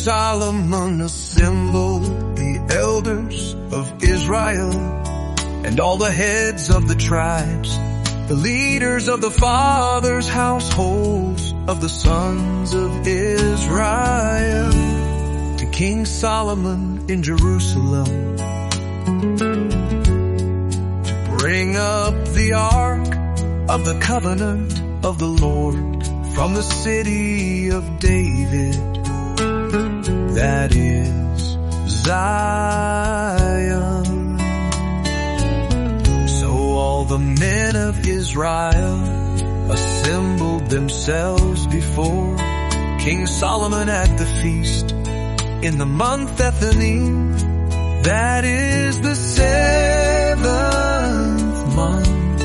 Solomon assembled the elders of Israel and all the heads of the tribes, the leaders of the fathers' households of the sons of Israel, to King Solomon in Jerusalem, to bring up the ark of the covenant of the Lord from the city of David, that is Zion. So all the men of Israel assembled themselves before King Solomon at the feast in the month Ethanim, that is the 7th month.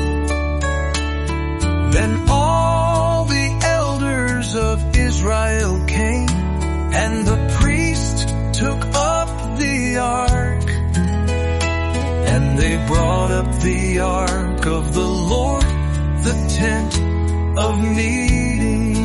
Then all the elders of Israel came, and the priest took up the ark, and they brought up the ark of the Lord, the tent of meeting,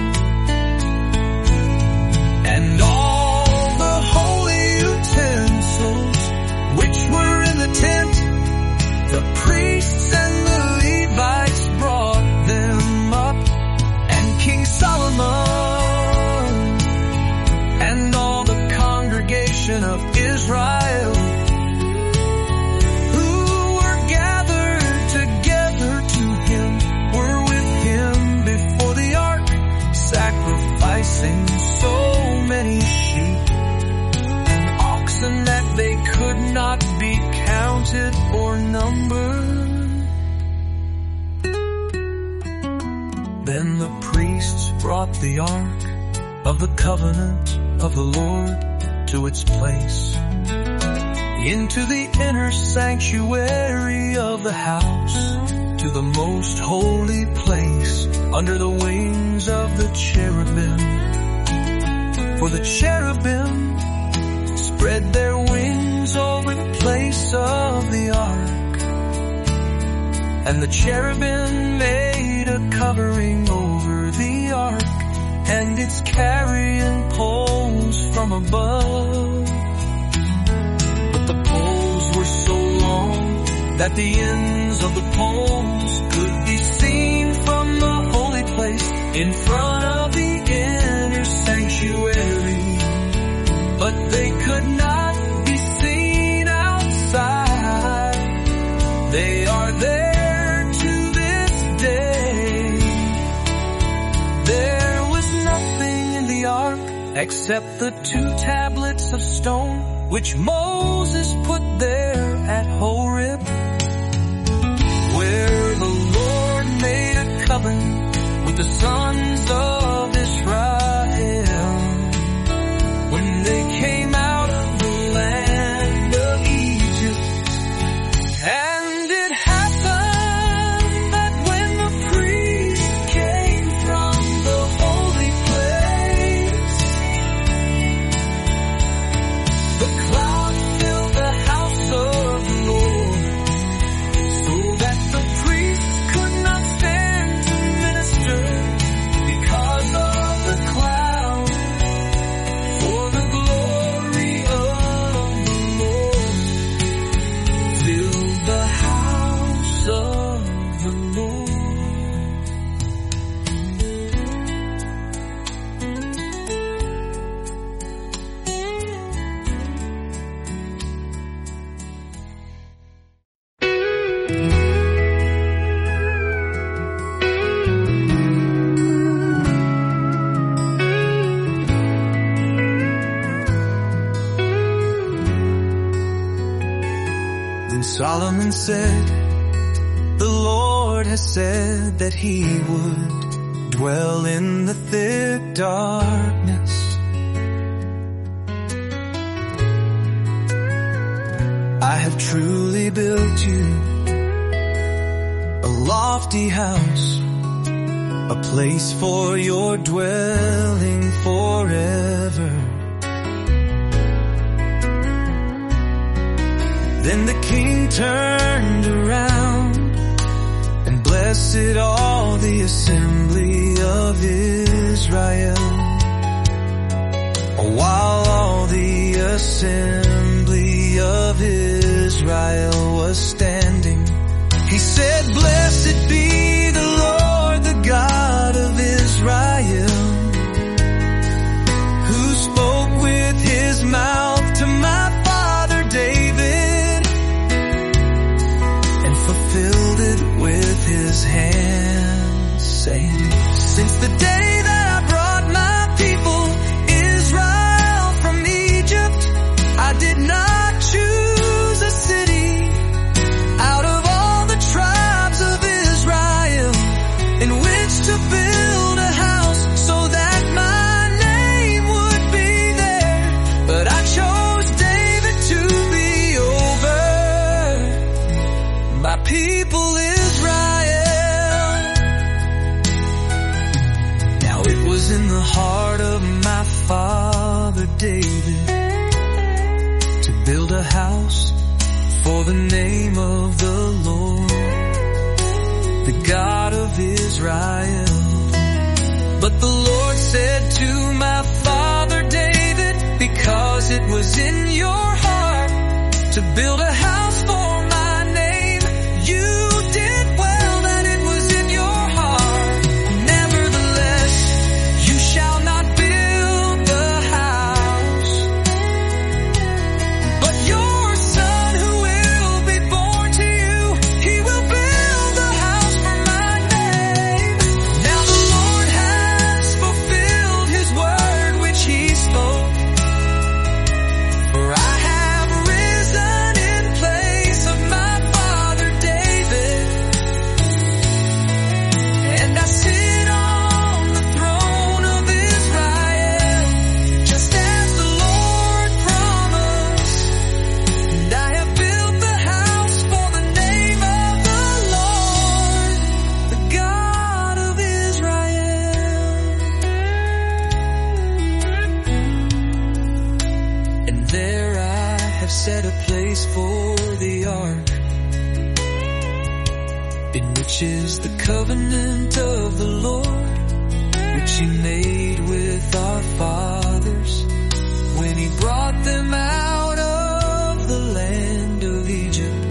and all the holy utensils which were in the tent, the priests and the Levites brought them up, and King Solomon and all the congregation of Israel who were gathered together to him were with him before the ark, sacrificing so many sheep and oxen that they could not be counted or numbered. Then the priests brought the ark of the covenant of the Lord to its place into the inner sanctuary of the house, to the most holy place under the wings of the cherubim. For the cherubim spread their wings over the place of the ark, and the cherubim made a covering over the ark and its carrying poles from above. But the poles were so long that the ends of the poles could be seen from the holy place in front of the inner sanctuary, but they could not be seen outside. They are there to this day. There was nothing in the ark except the 2 tablets of stone which Moses put there at Horeb, where the Lord made a covenant with the sons of Israel when they came out of the land of Egypt. And it happened that when the priest came from the holy place, the cloud filled the house of the Lord, so that the priest could not stand to minister because of the cloud. For the glory of the Lord filled the house of the Lord. Then Solomon said, the Lord has said that he would dwell in the thick darkness. I have truly built you a lofty house, a place for your dwelling forever. Then the king turned around and blessed all the assembly of Israel. while all the assembly of Israel was standing, he said, "Blessed be the Lord, the God of Israel, who spoke with his mouth to my father David and fulfilled it with his hands, saying, since the day that I brought my people Israel from Egypt, I did not choose a city out of all the tribes of Israel in which to build a house so that my name would be there, but I chose David to be over my people Israel." Now it was in the heart of my father David to build a house for the name of the Lord, the God of Israel. But the Lord said to my father David, because it was in your heart to build a house for my name, you did well that it was in your heart. Nevertheless, you shall not build the house, but your son who will be born to you, he will build the house for my name. Now the Lord has fulfilled his word which he spoke, for I have risen in place of my father David, and I sit on the throne of Israel, just as the Lord promised. And I have built the house for the name of the Lord, the God of Israel. And there I have set a place for the ark, in which is the covenant of the Lord, which he made with our fathers when he brought them out of the land of Egypt.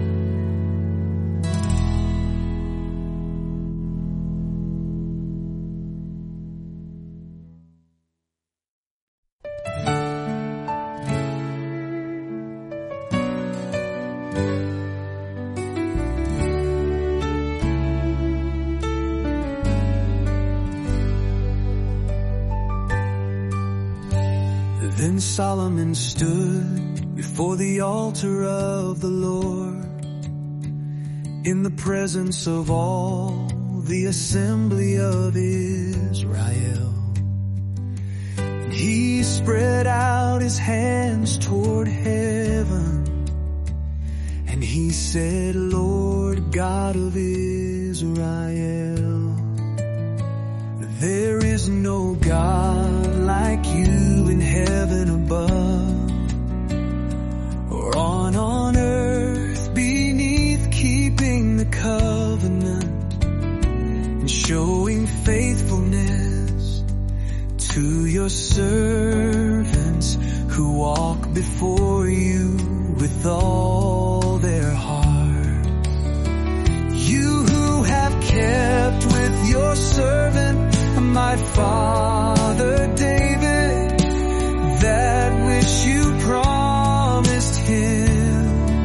Then Solomon stood before the altar of the Lord, in the presence of all the assembly of Israel. And he spread out his hands toward heaven, and he said, "Lord God of Israel, there is no God like you in heaven above, or on earth beneath, keeping the covenant and showing faithfulness to your servants who walk before you with all their heart. You who have kept with your servant my father David that which you promised him.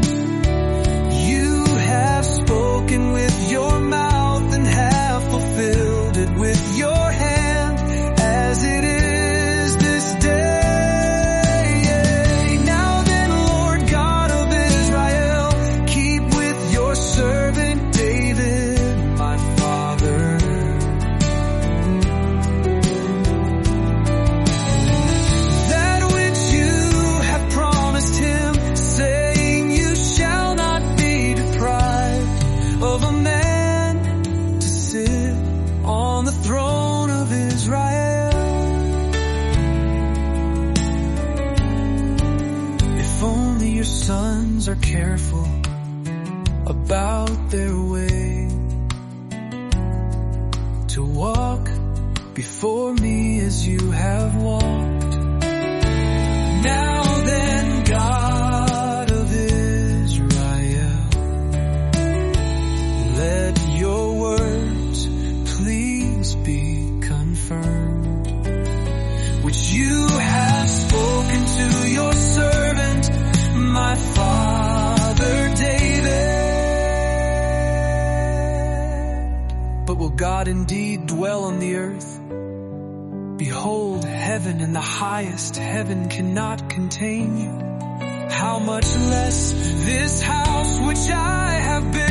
You have spoken with your mouth and have fulfilled it with your hand, as it is this day. Now then, Lord God of Israel, keep with your servant David, my father, sons are careful about their way, to walk before me as you have walked, but will God indeed dwell on the earth? Behold, heaven and the highest heaven cannot contain you. How much less this house which I have built?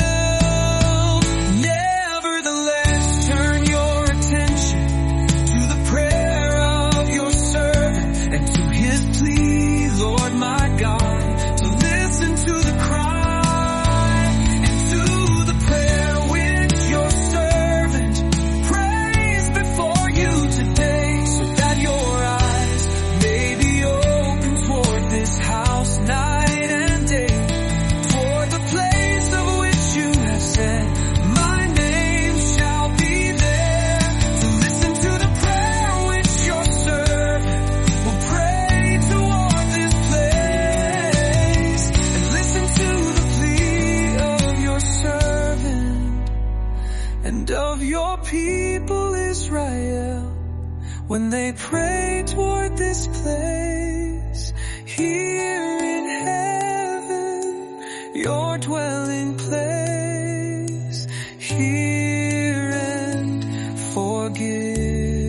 Nevertheless, turn your attention to the prayer of your servant and to his plea, Lord my God, to listen to the cry and to the prayer which your servant prays before you today, so that your eyes may be open toward this house night and day, toward the place of which you have said, my name shall be there, to listen to the prayer which your servant will pray toward this place, and listen to the plea of your servant and of your people Israel, when they pray toward this place, here in heaven, your dwelling place, hear and forgive.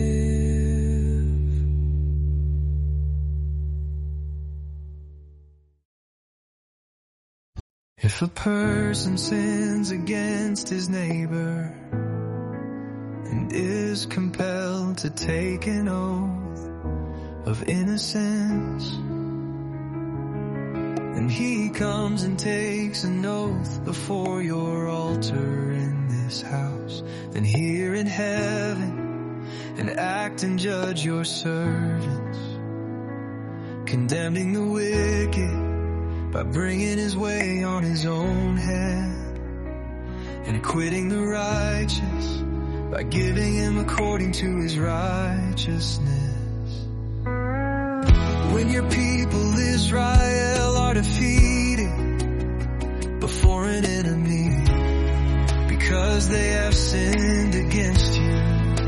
If a person sins against his neighbor and is compelled to take an oath of innocence, and he comes and takes an oath before your altar in this house, then hear in heaven and act and judge your servants, condemning the wicked by bringing his way on his own hand, and acquitting the righteous by giving him according to his righteousness. When your people Israel are defeated before an enemy because they have sinned against you,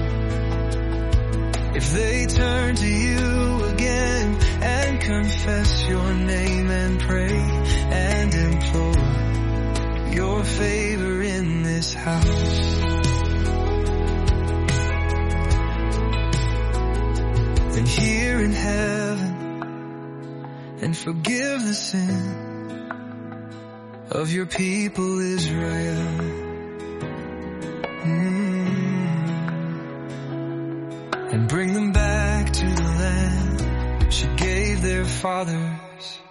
if they turn to you again and confess your name and pray and implore your favor in this house, then hear in heaven and forgive the sin of your people Israel. And bring them back to the land she gave their fathers.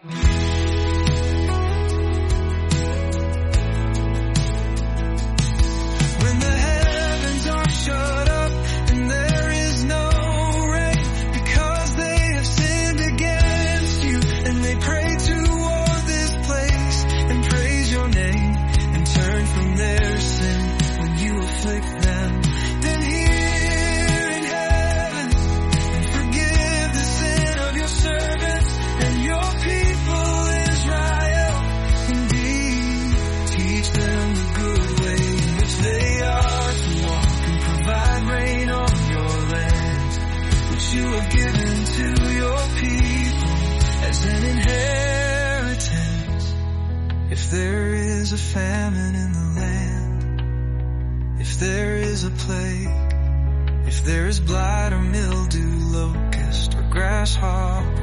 When the heavens are shut up and there is no rain because they have sinned against you, and they pray toward this place and praise your name and turn from their sin when you afflict them, then hear in heaven and forgive the sin of your servants and your people Israel. Indeed, teach them the good way in which they are to walk, and provide rain on your land, which you have given to your people as an inheritance. If there is a famine in the land, if there is a plague, if there is blight or mildew, locust or grasshopper,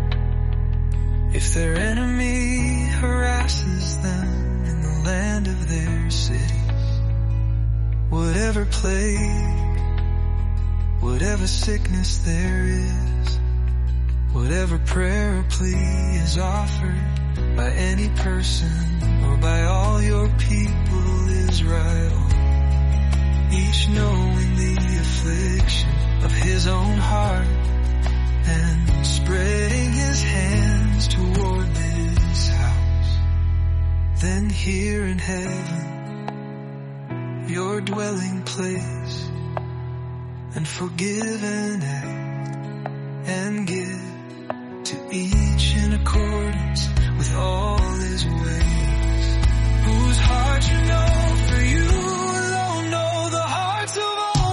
if their enemy harasses them in the land of their cities, whatever plague, whatever sickness there is, whatever prayer or plea is offered by any person or by all your people Israel, each knowing the affliction of his own heart and spreading his hands toward this house, then hear in heaven your dwelling place, and forgive and act and give to each in accordance with all his ways, whose heart you know, for you alone know the hearts of all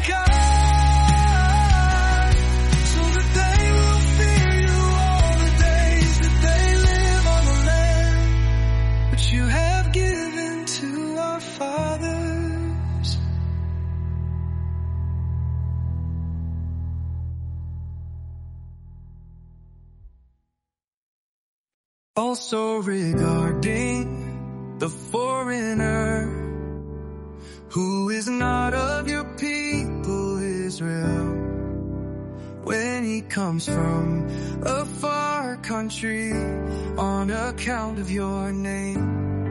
mankind, so that they will fear you all the days that they live on the land which you have given to our fathers. Also regarding the foreigner who is not of your people Israel, when he comes from a far country on account of your name.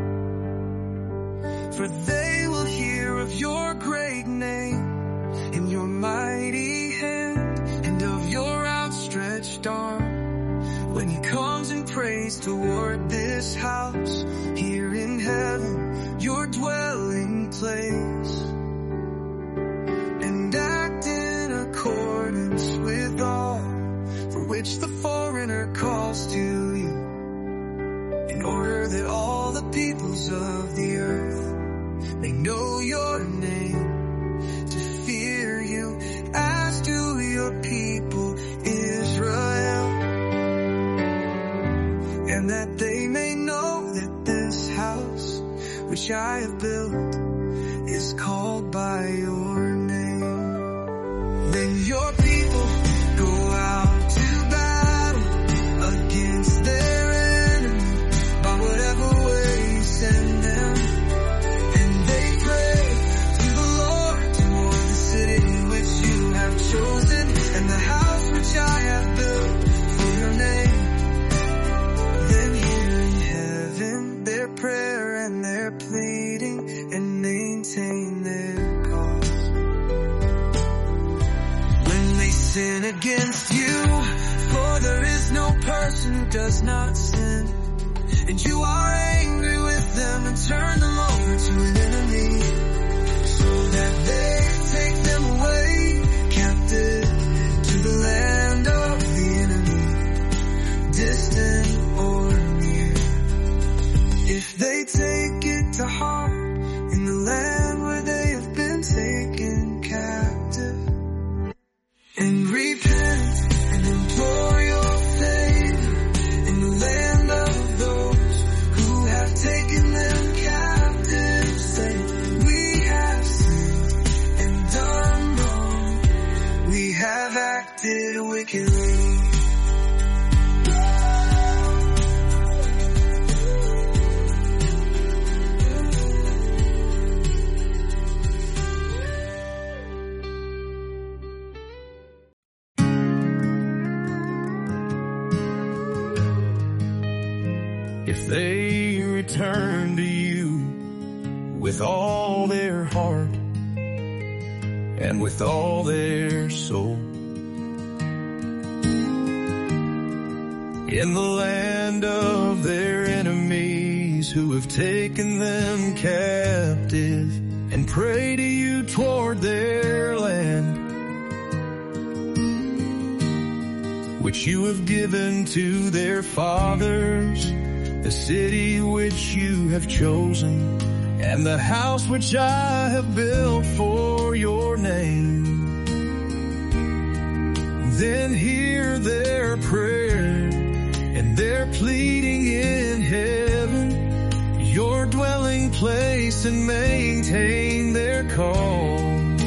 For they will hear of your great name and your mighty hand and of your outstretched arm, when he comes and prays toward this house here in heaven, your dwelling place, and act in accordance with all for which the foreigner calls to you, in order that all the peoples of the earth may know your name, to fear you as do your people Israel, and that they may know that this house which I have built is called by your name. Then your people go out to battle against their enemy by whatever way you send them, and they pray to the Lord toward the city which you have chosen and the house which I have built for your name. Then hear in heaven their prayer and their pleading, and maintain their cause. When they sin against you, for there is no person who does not sin, and you are angry with them and turn them over to an enemy, so that they take them away captive to the land of the enemy, distant or near. If they take it to heart in the land where they have been taken captive, and repent and implore your favor in the land of those who have taken them captive, say, we have sinned and done wrong, we have acted wickedly. If they return to you with all their heart and with all their soul, in the land of their enemies who have taken them captive, and pray to you toward their land, which you have given to their fathers, the city which you have chosen, and the house which I have built for your name. Then hear their prayer and their pleading in heaven, your dwelling place, and maintain their cause,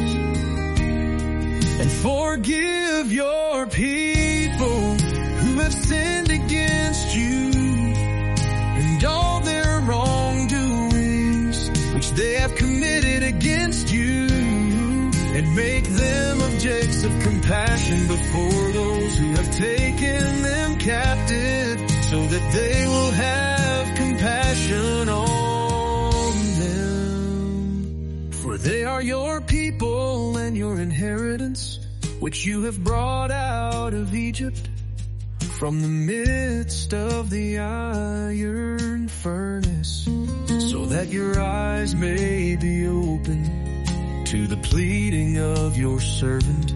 and forgive your people who have sinned against you, and all their wrongdoings which they have committed against you, and make them objects of compassion before those who have taken them captive, so that they will have compassion on them. For they are your people and your inheritance, which you have brought out of Egypt, from the midst of the iron furnace, so that your eyes may be open to the pleading of your servant,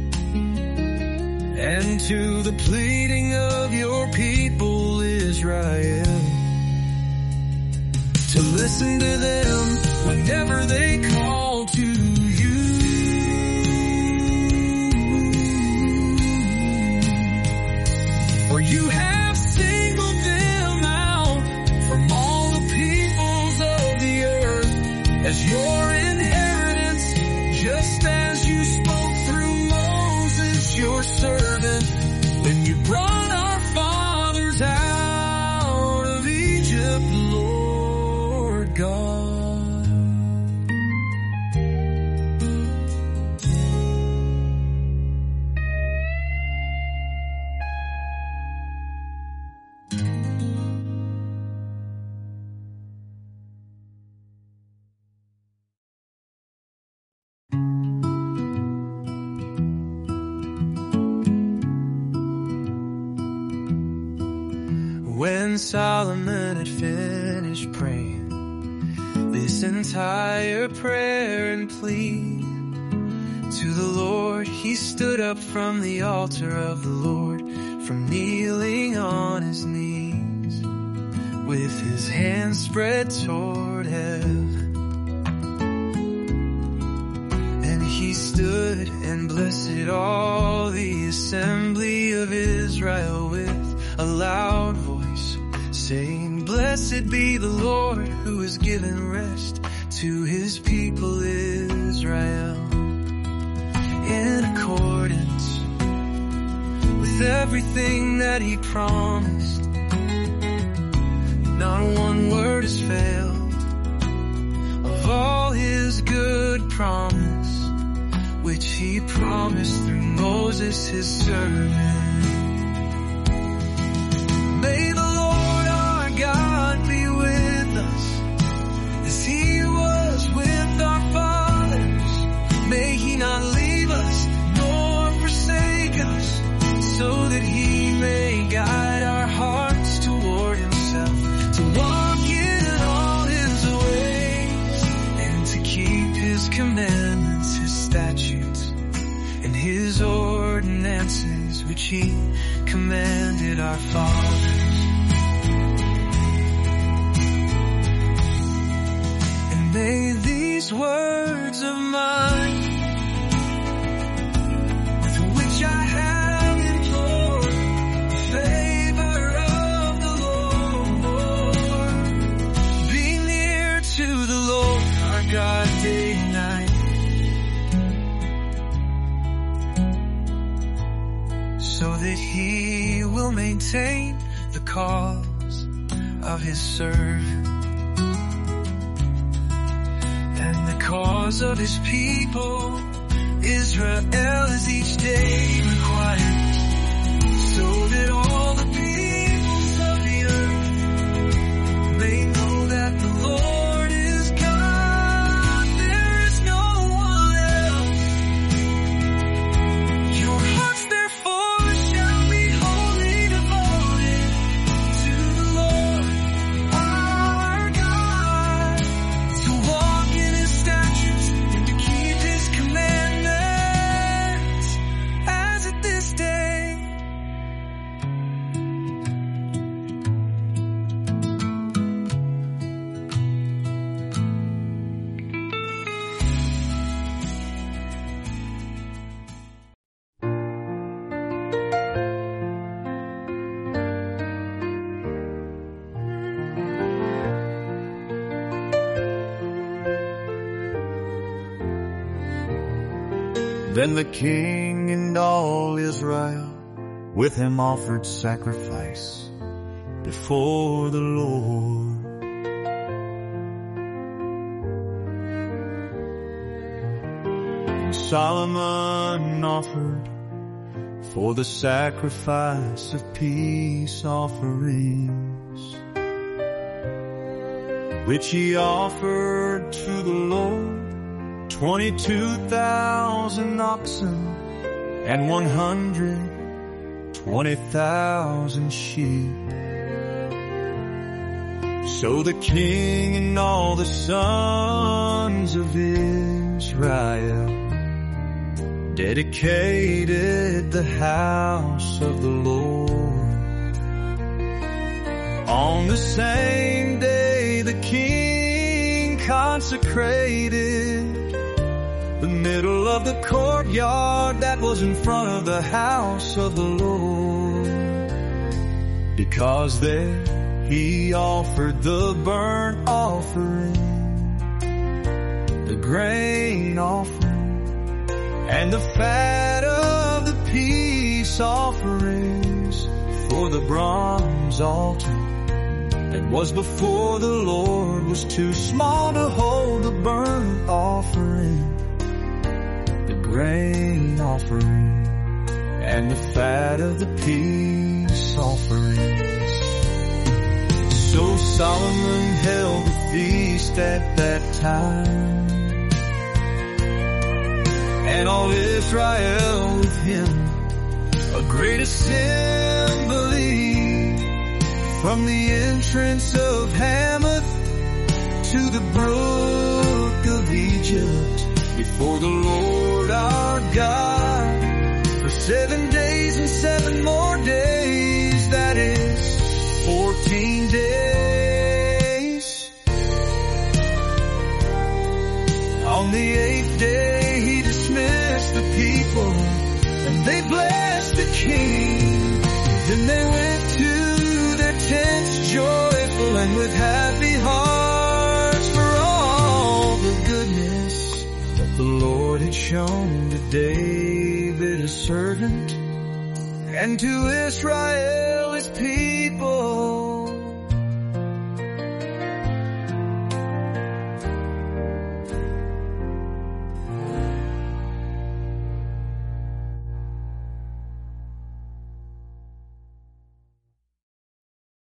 and to the pleading of your people Israel, to listen to them whenever they call to you. For you have singled them out from all the peoples of the earth as your inheritance, just as you spoke through Moses your servant, when you brought our fathers out when Solomon had finished praying this entire prayer and plea to the Lord, he stood up from the altar of the Lord, from kneeling on his knees, with his hands spread toward heaven. And he stood and blessed all the assembly of Israel with a loud voice, saying, Blessed be the Lord who has given rest to his people Israel, in accordance with everything that he promised. Not one word has failed of all his good promise, which he promised through Moses his servant. May the Lord our God be with us as he was with our fathers. May he not leave us nor forsake us, so that he may guide our hearts toward himself, to walk in all his ways, and to keep his commandments, his statutes, and his ordinances, which he commanded our fathers. And may these words of mine, with which I have implored the favor of the Lord, be near to the Lord our God day and night, so that he will maintain the cause of his servant and the cause of his people Israel, as each day requires, so that all the peoples of the earth may know that the Lord is God, there is no one else. Your hearts therefore shall be wholly devoted to the Lord our God, to walk in his statutes and to keep his commandments, as at this day. Then the king and all Israel with him offered sacrifice before the Lord. And Solomon offered for the sacrifice of peace offerings, which he offered to the Lord, 22,000 oxen and 120,000 sheep. So the king and all the sons of Israel dedicated the house of the Lord. On the same day the king consecrated the middle of the courtyard that was in front of the house of the Lord, because there he offered the burnt offering, the grain offering, and the fat of the peace offerings for the bronze altar that was before the Lord was too small to hold the burnt offering, grain offering, and the fat of the peace offerings. So Solomon held the feast at that time, and all Israel with him, a great assembly from the entrance of Hamath to the brook of Egypt, before the Lord our God, for 7 days and 7 more days, that is 14 days. On the 8th day he dismissed the people, and they blessed the king. Then they went to their tents joyful and with happy hearts, for all the goodness that the Lord had shown to David his servant, and to Israel